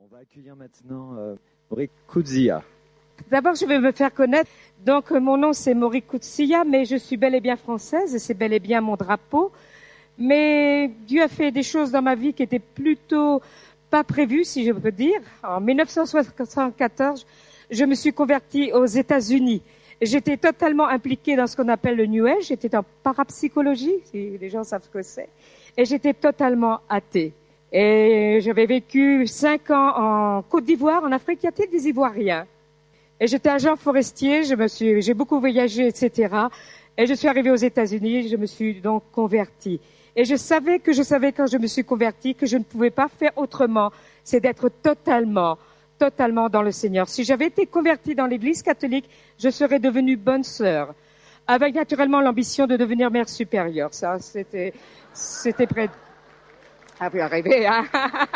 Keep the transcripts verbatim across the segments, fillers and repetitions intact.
On va accueillir maintenant euh, Maury Coetzee. D'abord, je vais me faire connaître. Donc, mon nom, c'est Maury Coetzee, mais je suis bel et bien française et c'est bel et bien mon drapeau. Mais Dieu a fait des choses dans ma vie qui étaient plutôt pas prévues, si je peux dire. En mille neuf cent soixante-quatorze, je me suis convertie aux États-Unis. J'étais totalement impliquée dans ce qu'on appelle le New Age. J'étais en parapsychologie, si les gens savent ce que c'est. Et j'étais totalement athée. Et j'avais vécu cinq ans en Côte d'Ivoire, en Afrique. Il y a des Ivoiriens. Et j'étais agent forestier. Je me suis, j'ai beaucoup voyagé, et cetera. Et je suis arrivée aux États-Unis. Je me suis donc convertie. Et je savais que je savais quand je me suis convertie que je ne pouvais pas faire autrement. C'est d'être totalement, totalement dans le Seigneur. Si j'avais été convertie dans l'Église catholique, je serais devenue bonne sœur, avec naturellement l'ambition de devenir mère supérieure. Ça, c'était, c'était près de... Ah, vous arrivez, hein?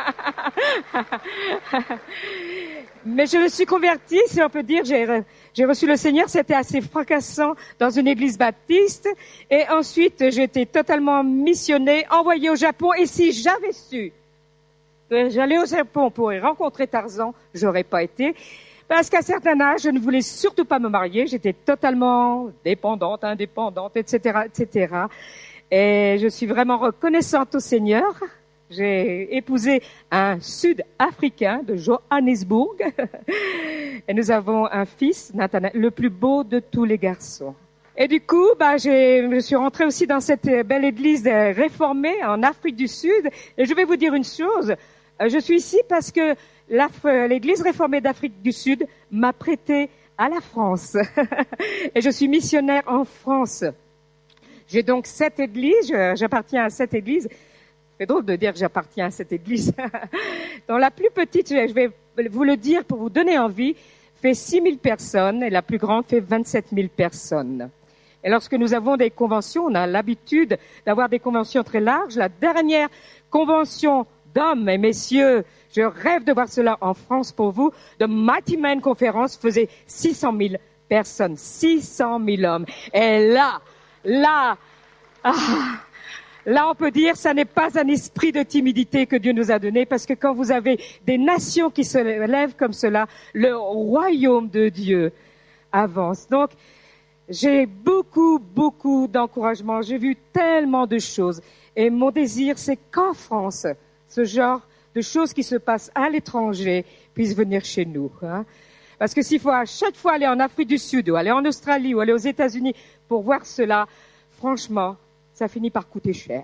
Mais je me suis convertie, si on peut dire, j'ai, j'ai reçu le Seigneur, c'était assez fracassant dans une église baptiste. Et ensuite, j'ai été totalement missionnée, envoyée au Japon. Et si j'avais su que j'allais au Japon pour y rencontrer Tarzan, j'aurais pas été. Parce qu'à un certain âge, je ne voulais surtout pas me marier. J'étais totalement dépendante, indépendante, et cetera, et cetera. Et je suis vraiment reconnaissante au Seigneur. J'ai épousé un Sud-Africain de Johannesburg et nous avons un fils, Nathanaël, le plus beau de tous les garçons. Et du coup, bah, j'ai, je suis rentrée aussi dans cette belle église réformée en Afrique du Sud. Et je vais vous dire une chose, je suis ici parce que l'église réformée d'Afrique du Sud m'a prêté à la France. Et je suis missionnaire en France. J'ai donc sept églises, j'appartiens à sept églises. C'est drôle de dire que j'appartiens à cette église. Dans la plus petite, je vais vous le dire pour vous donner envie, fait six mille personnes et la plus grande fait vingt-sept mille personnes. Et lorsque nous avons des conventions, on a l'habitude d'avoir des conventions très larges. La dernière convention d'hommes et messieurs, je rêve de voir cela en France pour vous, de Mighty Man Conférence faisait six cent mille personnes, six cent mille hommes. Et là, là, ah, Là, on peut dire, ça n'est pas un esprit de timidité que Dieu nous a donné, parce que quand vous avez des nations qui se lèvent comme cela, le royaume de Dieu avance. Donc, j'ai beaucoup, beaucoup d'encouragement. J'ai vu tellement de choses. Et mon désir, c'est qu'en France, ce genre de choses qui se passent à l'étranger puissent venir chez nous. Hein. Parce que s'il faut à chaque fois aller en Afrique du Sud, ou aller en Australie, ou aller aux États-Unis pour voir cela, franchement, ça finit par coûter cher.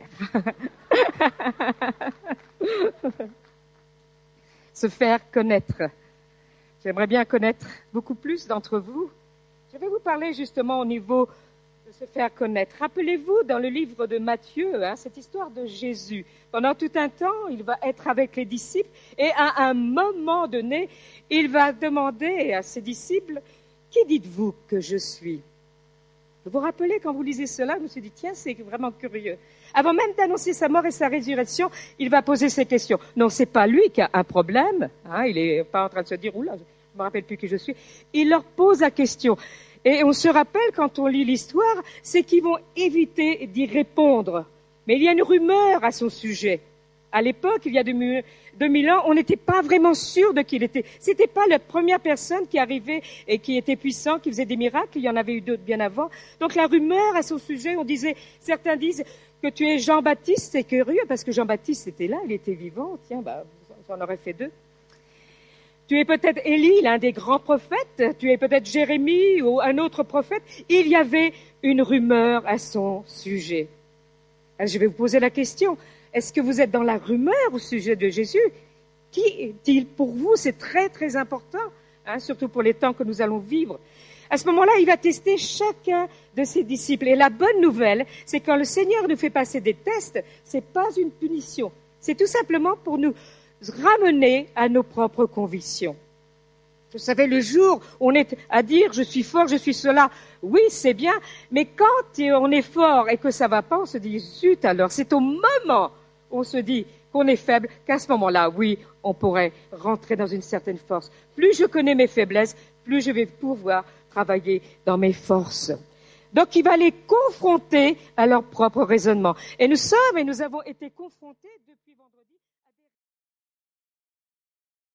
Se faire connaître. J'aimerais bien connaître beaucoup plus d'entre vous. Je vais vous parler justement au niveau de se faire connaître. Rappelez-vous dans le livre de Matthieu, hein, cette histoire de Jésus. Pendant tout un temps, il va être avec les disciples et à un moment donné, il va demander à ses disciples, « Qui dites-vous que je suis ?» Vous vous rappelez, quand vous lisez cela, je me suis dit, tiens, c'est vraiment curieux. Avant même d'annoncer sa mort et sa résurrection, il va poser ces questions. Non, c'est pas lui qui a un problème. Hein, il est pas en train de se dire, oula, je me rappelle plus qui je suis. Il leur pose la question. Et on se rappelle, quand on lit l'histoire, c'est qu'ils vont éviter d'y répondre. Mais il y a une rumeur à son sujet. À l'époque, il y a deux mille ans, on n'était pas vraiment sûr de qui il était. C'était pas la première personne qui arrivait et qui était puissant, qui faisait des miracles. Il y en avait eu d'autres bien avant. Donc la rumeur à son sujet, on disait, certains disent que tu es Jean-Baptiste. C'est curieux parce que Jean-Baptiste était là, il était vivant. Tiens, bah, j'en aurais fait deux. Tu es peut-être Élie, l'un des grands prophètes. Tu es peut-être Jérémie ou un autre prophète. Il y avait une rumeur à son sujet. Alors, je vais vous poser la question. Est-ce que vous êtes dans la rumeur au sujet de Jésus? Qui est-il pour vous? C'est très, très important, hein, surtout pour les temps que nous allons vivre. À ce moment-là, il va tester chacun de ses disciples. Et la bonne nouvelle, c'est quand le Seigneur nous fait passer des tests, c'est pas une punition. C'est tout simplement pour nous ramener à nos propres convictions. Vous savez, le jour où on est à dire « je suis fort, je suis cela », oui, c'est bien, mais quand on est fort et que ça va pas, on se dit « zut alors », c'est au moment où on se dit qu'on est faible qu'à ce moment-là, oui, on pourrait rentrer dans une certaine force. Plus je connais mes faiblesses, plus je vais pouvoir travailler dans mes forces. Donc, il va les confronter à leur propre raisonnement. Et nous sommes et nous avons été confrontés depuis vendredi